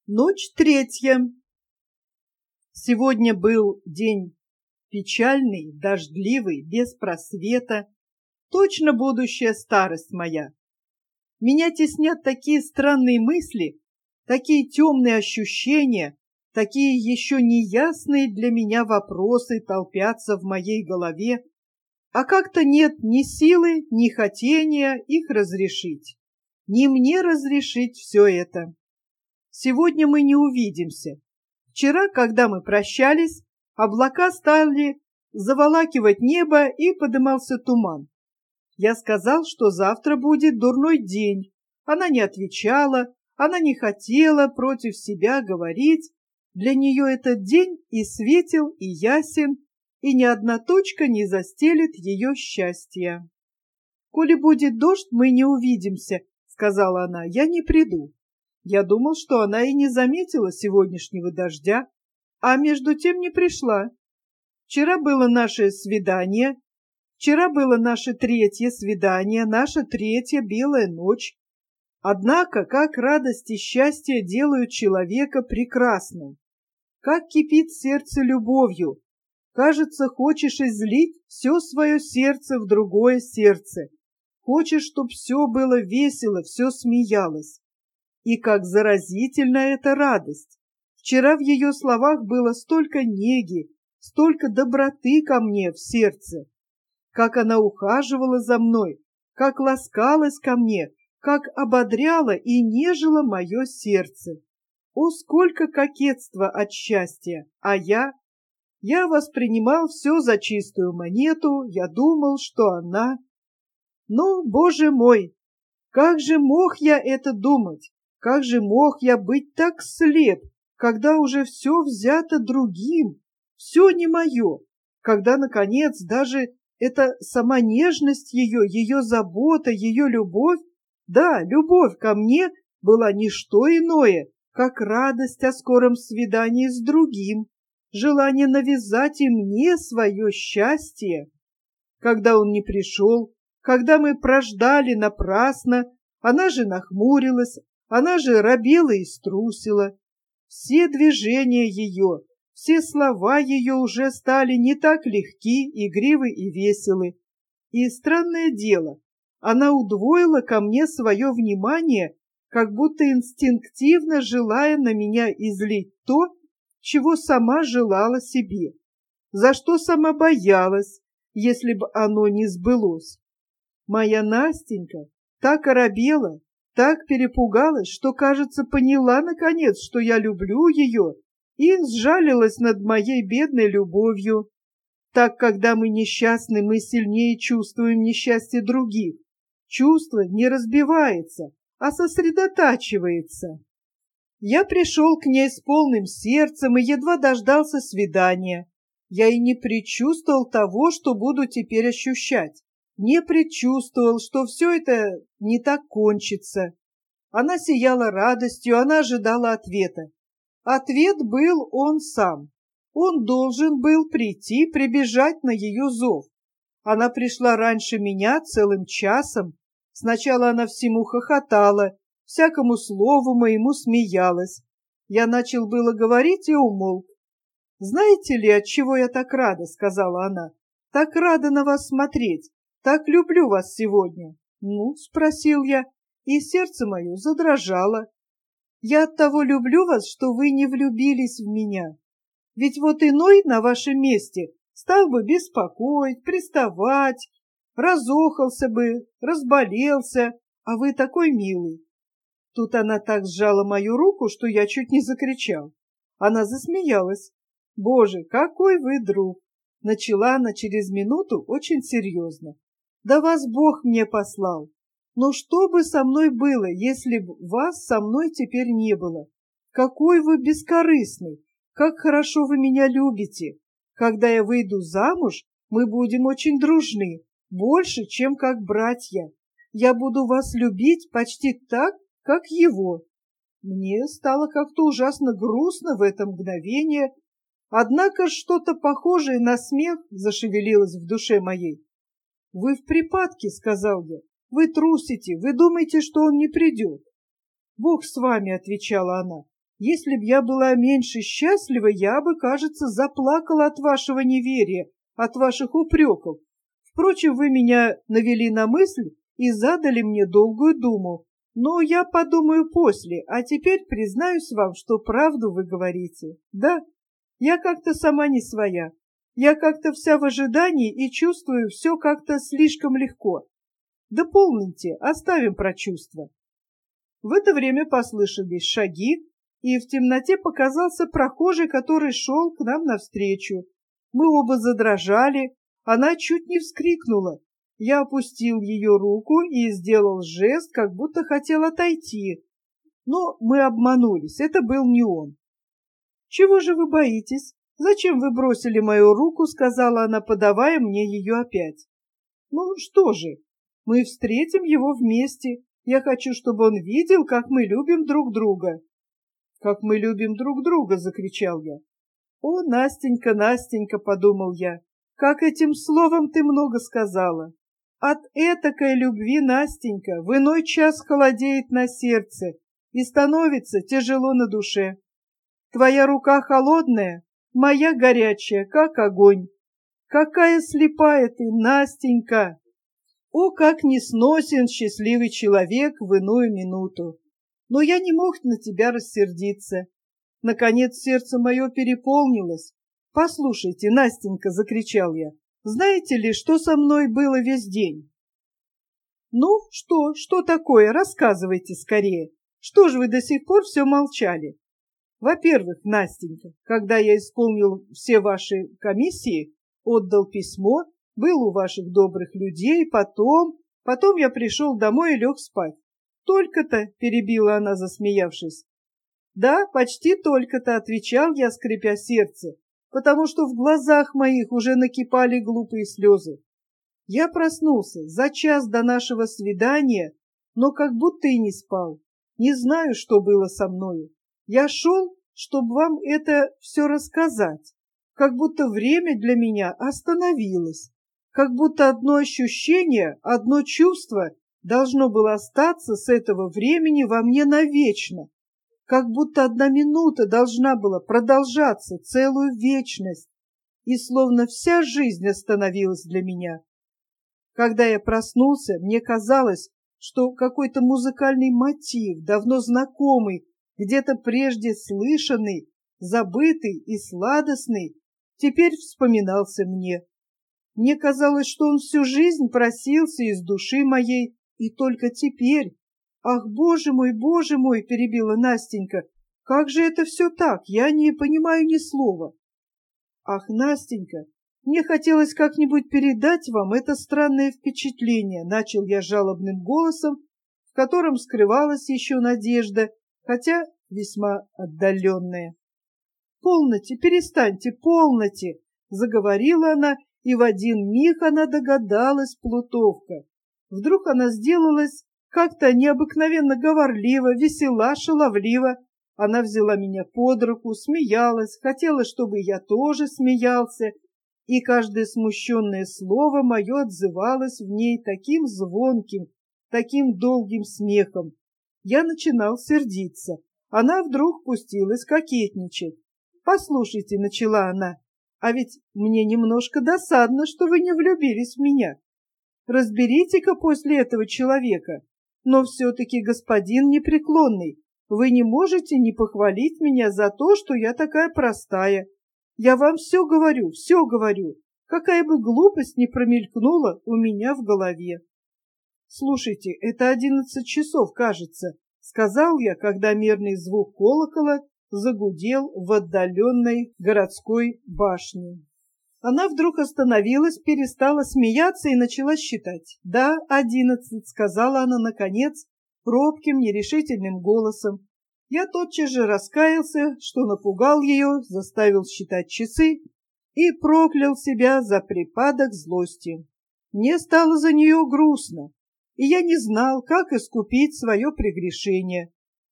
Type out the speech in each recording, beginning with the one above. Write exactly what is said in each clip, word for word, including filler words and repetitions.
Ночь третья. Сегодня был день печальный, дождливый, без просвета. Точно будущая старость моя. Меня теснят такие странные мысли, такие темные ощущения, такие еще неясные для меня вопросы толпятся в моей голове, а как-то нет ни силы, ни хотения их разрешить. Не мне разрешить все это. Сегодня мы не увидимся. Вчера, когда мы прощались, облака стали заволакивать небо и подымался туман. Я сказал, что завтра будет дурной день. Она не отвечала, она не хотела против себя говорить. Для нее этот день и светел, и ясен, и ни одна точка не застелит ее счастья. «Коли будет дождь, мы не увидимся», — сказала она, — «я не приду». Я думал, что она и не заметила сегодняшнего дождя, а между тем не пришла. Вчера было наше свидание, вчера было наше третье свидание, наша третья белая ночь. Однако, как радость и счастье делают человека прекрасным, как кипит сердце любовью. Кажется, хочешь излить все свое сердце в другое сердце. Хочешь, чтоб все было весело, все смеялось. И как заразительна эта радость! Вчера в ее словах было столько неги, столько доброты ко мне в сердце. Как она ухаживала за мной, как ласкалась ко мне, как ободряла и нежила мое сердце. О, сколько кокетства от счастья! А я? Я воспринимал все за чистую монету, я думал, что она... Ну, Боже мой, как же мог я это думать? Как же мог я быть так слеп, когда уже все взято другим, все не мое, когда, наконец, даже эта сама нежность ее, ее забота, ее любовь, да, любовь ко мне была не что иное, как радость о скором свидании с другим, желание навязать и мне свое счастье. Когда он не пришел, когда мы прождали напрасно, она же нахмурилась, она же робела и струсила. Все движения ее, все слова ее уже стали не так легки, игривы и веселы. И странное дело, она удвоила ко мне свое внимание, как будто инстинктивно желая на меня излить то, чего сама желала себе, за что сама боялась, если бы оно не сбылось. Моя Настенька так оробела, так перепугалась, что, кажется, поняла, наконец, что я люблю ее, и сжалилась над моей бедной любовью. Так, когда мы несчастны, мы сильнее чувствуем несчастье других. Чувство не разбивается, а сосредотачивается. Я пришел к ней с полным сердцем и едва дождался свидания. Я и не предчувствовал того, что буду теперь ощущать. Не предчувствовал, что все это не так кончится. Она сияла радостью, она ожидала ответа. Ответ был он сам. Он должен был прийти, прибежать на ее зов. Она пришла раньше меня целым часом. Сначала она всему хохотала, всякому слову моему смеялась. Я начал было говорить и умолк. «Знаете ли, отчего я так рада?» — сказала она. «Так рада на вас смотреть. Так люблю вас сегодня». «Ну?» — спросил я, и сердце мое задрожало. «Я оттого люблю вас, что вы не влюбились в меня. Ведь вот иной на вашем месте стал бы беспокоить, приставать, разохался бы, разболелся, а вы такой милый». Тут она так сжала мою руку, что я чуть не закричал. Она засмеялась. «Боже, какой вы друг!» Начала она через минуту очень серьезно. «Да вас Бог мне послал. Но что бы со мной было, если бы вас со мной теперь не было? Какой вы бескорыстный! Как хорошо вы меня любите! Когда я выйду замуж, мы будем очень дружны, больше, чем как братья. Я буду вас любить почти так, как его». Мне стало как-то ужасно грустно в это мгновение, однако что-то похожее на смех зашевелилось в душе моей. «Вы в припадке», — сказал я, — «вы трусите, вы думаете, что он не придет». «Бог с вами», — отвечала она, Если б я была меньше счастлива, я бы, кажется, заплакала от вашего неверия, от ваших упреков. Впрочем, вы меня навели на мысль и задали мне долгую думу. Но я подумаю после, а теперь признаюсь вам, что правду вы говорите. Да, я как-то сама не своя. Я как-то вся в ожидании и чувствую все как-то слишком легко. Да полноте, оставим про чувства. В это время послышались шаги, и в темноте показался прохожий, который шел к нам навстречу. Мы оба задрожали, она чуть не вскрикнула. Я опустил ее руку и сделал жест, как будто хотел отойти. Но мы обманулись, это был не он. «Чего же вы боитесь? Зачем вы бросили мою руку?» — сказала она, подавая мне ее опять. «Ну что же, мы встретим его вместе. Я хочу, чтобы он видел, как мы любим друг друга». «Как мы любим друг друга!» — закричал я. «О, Настенька, Настенька!» — подумал я. «Как этим словом ты много сказала! От этакой любви, Настенька, в иной час холодеет на сердце и становится тяжело на душе. Твоя рука холодная, моя горячая, как огонь. Какая слепая ты, Настенька! О, как несносен счастливый человек в иную минуту! Но я не мог на тебя рассердиться. Наконец сердце мое переполнилось. «Послушайте, Настенька!» — закричал я. «Знаете ли, что со мной было весь день?» «Ну, что, что такое? Рассказывайте скорее. Что же вы до сих пор все молчали?» «Во-первых, Настенька, когда я исполнил все ваши комиссии, отдал письмо, был у ваших добрых людей, потом... Потом я пришел домой и лег спать. «Только-то», — перебила она, засмеявшись. «Да, почти только-то», — отвечал я, скрипя сердце, потому что в глазах моих уже накипали глупые слезы. Я проснулся за час до нашего свидания, но как будто и не спал. Не знаю, что было со мною. Я шел, чтобы вам это все рассказать, как будто время для меня остановилось, как будто одно ощущение, одно чувство должно было остаться с этого времени во мне навечно, как будто одна минута должна была продолжаться целую вечность, и словно вся жизнь остановилась для меня. Когда я проснулся, мне казалось, что какой-то музыкальный мотив, давно знакомый, где-то прежде слышанный, забытый и сладостный, теперь вспоминался мне. Мне казалось, что он всю жизнь просился из души моей, и только теперь... «Ах, боже мой, боже мой!» — перебила Настенька. «Как же это все так? Я не понимаю ни слова». «Ах, Настенька, мне хотелось как-нибудь передать вам это странное впечатление», — начал я жалобным голосом, в котором скрывалась еще надежда, хотя весьма отдаленная. «Полноте, перестаньте, полноте!» — заговорила она, и в один миг она догадалась, плутовка. Вдруг она сделалась как-то необыкновенно говорлива, весела, шаловлива. Она взяла меня под руку, смеялась, хотела, чтобы я тоже смеялся, и каждое смущенное слово мое отзывалось в ней таким звонким, таким долгим смехом. Я начинал сердиться. Она вдруг пустилась кокетничать. «Послушайте», — начала она, — «а ведь мне немножко досадно, что вы не влюбились в меня. Разберите-ка после этого человека. Но все-таки, господин непреклонный, вы не можете не похвалить меня за то, что я такая простая. Я вам все говорю, все говорю, какая бы глупость ни промелькнула у меня в голове». «Слушайте, это одиннадцать часов, кажется», — сказал я, когда мерный звук колокола загудел в отдаленной городской башне. Она вдруг остановилась, перестала смеяться и начала считать. «Да, одиннадцать», — сказала она, наконец, робким, нерешительным голосом. Я тотчас же раскаялся, что напугал ее, заставил считать часы и проклял себя за припадок злости. Мне стало за нее грустно, и я не знал, как искупить свое прегрешение.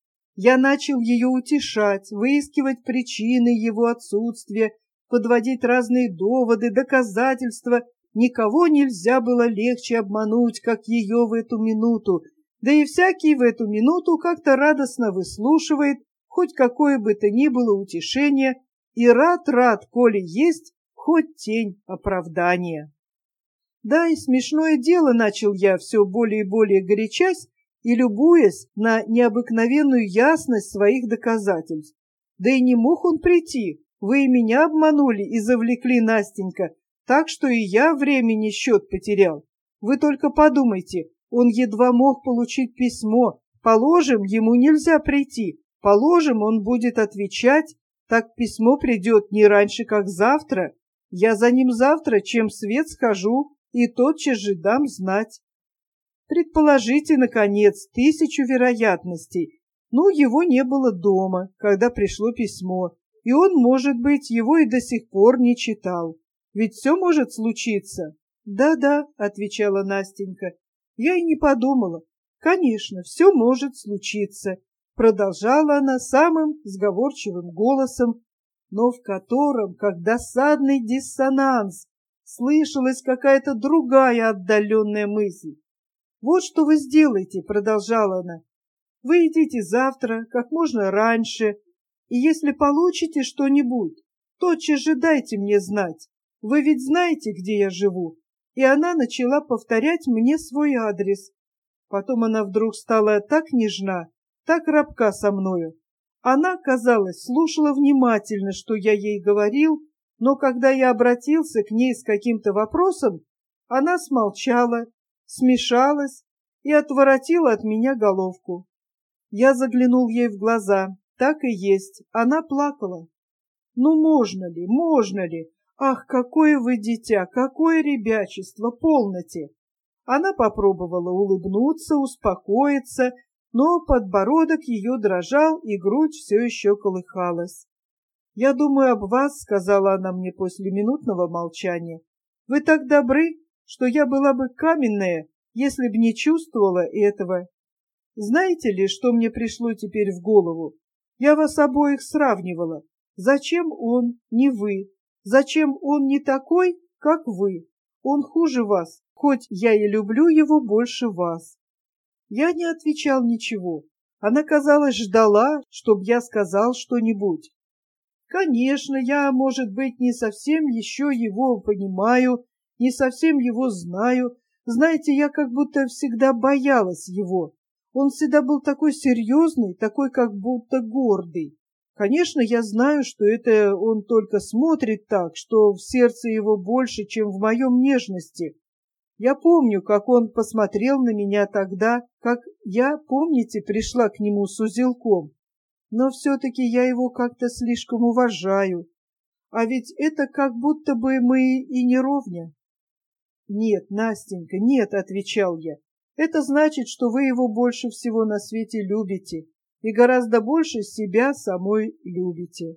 Я начал ее утешать, выискивать причины его отсутствия, подводить разные доводы, доказательства. Никого нельзя было легче обмануть, как ее в эту минуту, да и всякий в эту минуту как-то радостно выслушивает, хоть хоть какое бы то ни было утешение, и рад-рад, коли есть хоть тень оправдания. Да, и смешное дело, начал я, все более и более горячась и любуясь на необыкновенную ясность своих доказательств. Да и не мог он прийти, вы и меня обманули и завлекли, Настенька, так что и я времени счет потерял. Вы только подумайте, он едва мог получить письмо, положим, ему нельзя прийти, положим, он будет отвечать, так письмо придет не раньше, как завтра. Я за ним завтра, чем в свет схожу, и тотчас же дам знать. Предположите, наконец, тысячу вероятностей. Ну, его не было дома, когда пришло письмо, и он, может быть, его и до сих пор не читал. Ведь все может случиться. Да-да, отвечала Настенька. Я и не подумала. Конечно, все может случиться, продолжала она самым сговорчивым голосом, но в котором, как досадный диссонанс, слышалась какая-то другая отдаленная мысль. «Вот что вы сделаете», — продолжала она. «Вы идите завтра, как можно раньше, и если получите что-нибудь, тотчас же дайте мне знать. Вы ведь знаете, где я живу». И она начала повторять мне свой адрес. Потом она вдруг стала так нежна, так робка со мною. Она, казалось, слушала внимательно, что я ей говорил, но когда я обратился к ней с каким-то вопросом, она смолчала, смешалась и отворотила от меня головку. Я заглянул ей в глаза. Так и есть, она плакала. Ну, можно ли, можно ли? Ах, какое вы дитя, какое ребячество, полноте! Она попробовала улыбнуться, успокоиться, но подбородок ее дрожал, и грудь все еще колыхалась. «Я думаю об вас», — сказала она мне после минутного молчания. «Вы так добры, что я была бы каменная, если б не чувствовала этого. Знаете ли, что мне пришло теперь в голову? Я вас обоих сравнивала. Зачем он, не вы? Зачем он не такой, как вы? Он хуже вас, хоть я и люблю его больше вас». Я не отвечал ничего. Она, казалось, ждала, чтоб я сказал что-нибудь. Конечно, я, может быть, не совсем еще его понимаю, не совсем его знаю. Знаете, я как будто всегда боялась его. Он всегда был такой серьезный, такой как будто гордый. Конечно, я знаю, что это он только смотрит так, что в сердце его больше, чем в моем нежности. Я помню, как он посмотрел на меня тогда, как я, помните, пришла к нему с узелком. Но все-таки я его как-то слишком уважаю. А ведь это как будто бы мы и не ровня. «Нет, Настенька, нет», — отвечал я. «Это значит, что вы его больше всего на свете любите и гораздо больше себя самой любите».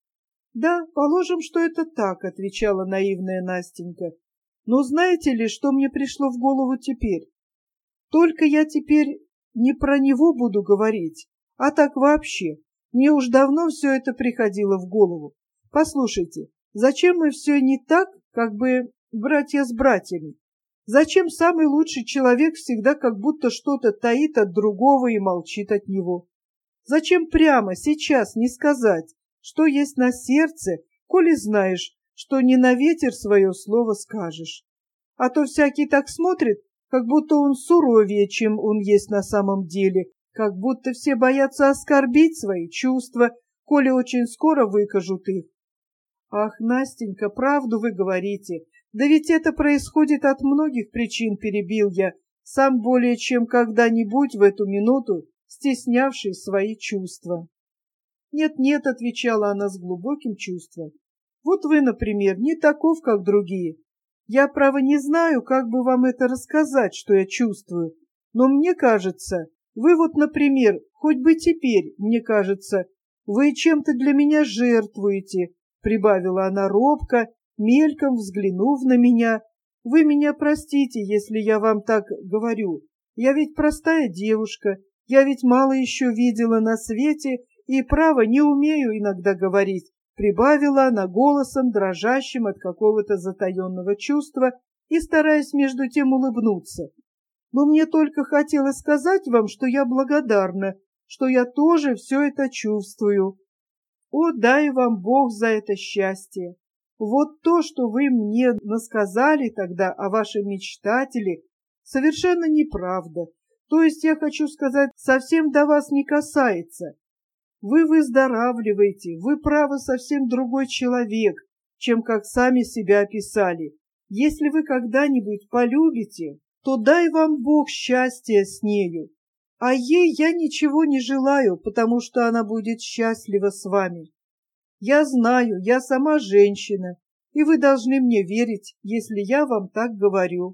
«Да, положим, что это так», — отвечала наивная Настенька. «Но знаете ли, что мне пришло в голову теперь? Только я теперь не про него буду говорить, а так вообще. Мне уж давно все это приходило в голову. Послушайте, зачем мы все не так, как бы братья с братьями? Зачем самый лучший человек всегда как будто что-то таит от другого и молчит от него? Зачем прямо сейчас не сказать, что есть на сердце, коли знаешь, что не на ветер свое слово скажешь? А то всякий так смотрит, как будто он суровее, чем он есть на самом деле, как будто все боятся оскорбить свои чувства, коли очень скоро выкажут их. Ах, Настенька, правду вы говорите, да ведь это происходит от многих причин, перебил я, сам более чем когда-нибудь в эту минуту стеснявший свои чувства. «Нет-нет», — отвечала она с глубоким чувством, — «вот вы, например, не таков, как другие. Я, право, не знаю, как бы вам это рассказать, что я чувствую, но мне кажется, вы вот, например, хоть бы теперь, мне кажется, вы чем-то для меня жертвуете», — прибавила она робко, мельком взглянув на меня. «Вы меня простите, если я вам так говорю. Я ведь простая девушка, я ведь мало еще видела на свете и, право, не умею иногда говорить», — прибавила она голосом, дрожащим от какого-то затаенного чувства и стараясь между тем улыбнуться. «Но мне только хотелось сказать вам, что я благодарна, что я тоже все это чувствую. О, дай вам Бог за это счастье! Вот то, что вы мне насказали тогда о вашем мечтателе, совершенно неправда. То есть, я хочу сказать, совсем до вас не касается. Вы выздоравливаете, вы, право, совсем другой человек, чем как сами себя описали. Если вы когда-нибудь полюбите, то дай вам Бог счастья с нею. А ей я ничего не желаю, потому что она будет счастлива с вами. Я знаю, я сама женщина, и вы должны мне верить, если я вам так говорю.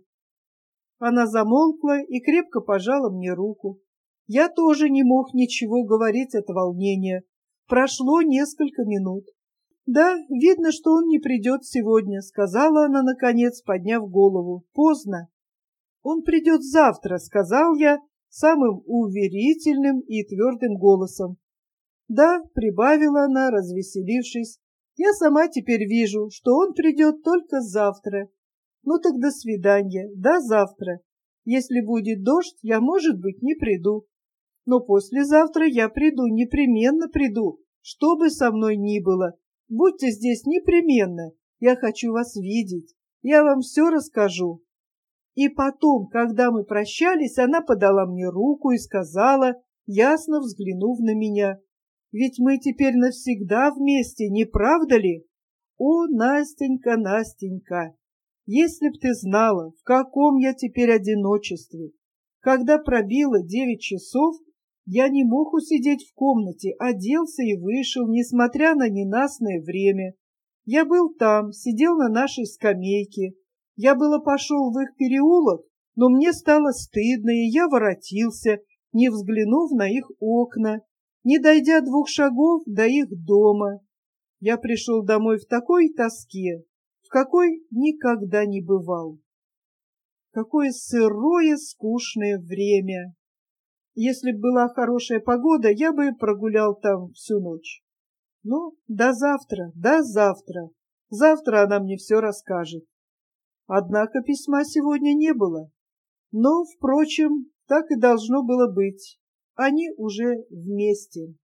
Она замолкла и крепко пожала мне руку. Я тоже не мог ничего говорить от волнения. Прошло несколько минут. «Да, видно, что он не придет сегодня», — сказала она, наконец, подняв голову. «Поздно». «Он придет завтра», — сказал я самым уверительным и твердым голосом. «Да», — прибавила она, развеселившись, — «я сама теперь вижу, что он придет только завтра. Ну так до свидания, до завтра. Если будет дождь, я, может быть, не приду. Но послезавтра я приду, непременно приду, что бы со мной ни было. Будьте здесь непременно, я хочу вас видеть, я вам все расскажу». И потом, когда мы прощались, она подала мне руку и сказала, ясно взглянув на меня: «Ведь мы теперь навсегда вместе, не правда ли? О, Настенька, Настенька, если б ты знала, в каком я теперь одиночестве. Когда пробило девять часов, я не мог усидеть в комнате, оделся и вышел, несмотря на ненастное время. Я был там, сидел на нашей скамейке. Я было пошел в их переулок, но мне стало стыдно, и я воротился, не взглянув на их окна, не дойдя двух шагов до их дома. Я пришел домой в такой тоске, в какой никогда не бывал. Какое сырое, скучное время! Если б была хорошая погода, я бы прогулял там всю ночь. Но до завтра, до завтра. Завтра она мне все расскажет. Однако письма сегодня не было. Но, впрочем, так и должно было быть. Они уже вместе.